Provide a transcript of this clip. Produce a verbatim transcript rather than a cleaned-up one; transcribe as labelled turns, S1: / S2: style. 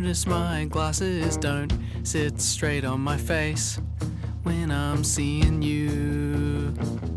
S1: notice my glasses don't sit straight on my face when I'm seeing you.